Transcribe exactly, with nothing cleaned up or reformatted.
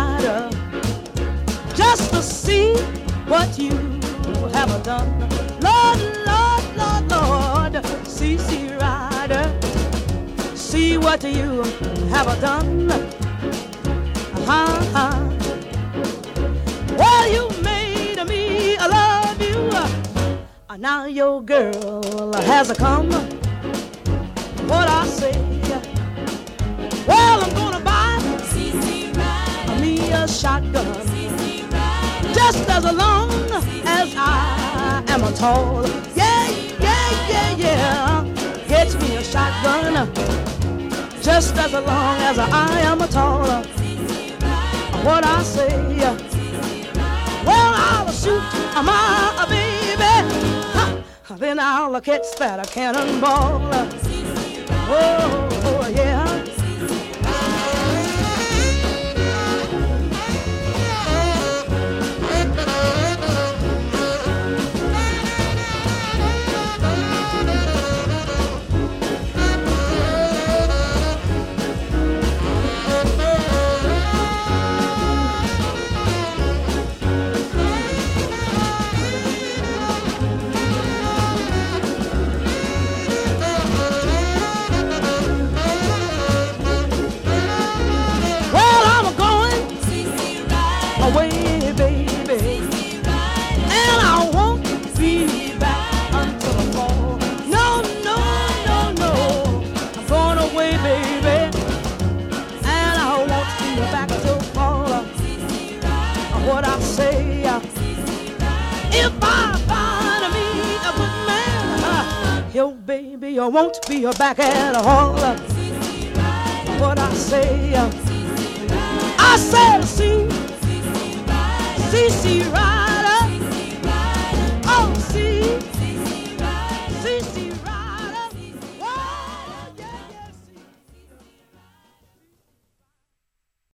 Rider, just to see what you have done. Lord, Lord, Lord, Lord, C C Rider, see what you have done. Uh-huh. Well, you made me love you. Uh, now your girl has come. What I say? Well, I'm gonna buy C C Rider, me a shotgun. C C Rider, Just as long as I am a tall. Yeah, yeah, yeah, yeah. Get me a shotgun. Just as long as I am a tall. What I say? Well, I'll shoot my baby. Ha, then I'll catch that cannonball. Oh, oh yeah. Away, baby, and I won't be back until the fall. No, no, no, no, I'm going away, baby, and I won't be back until fall. What I say, if I find me a good man, yo, baby, you won't be back at all. What I say, I said, see. C C Rider.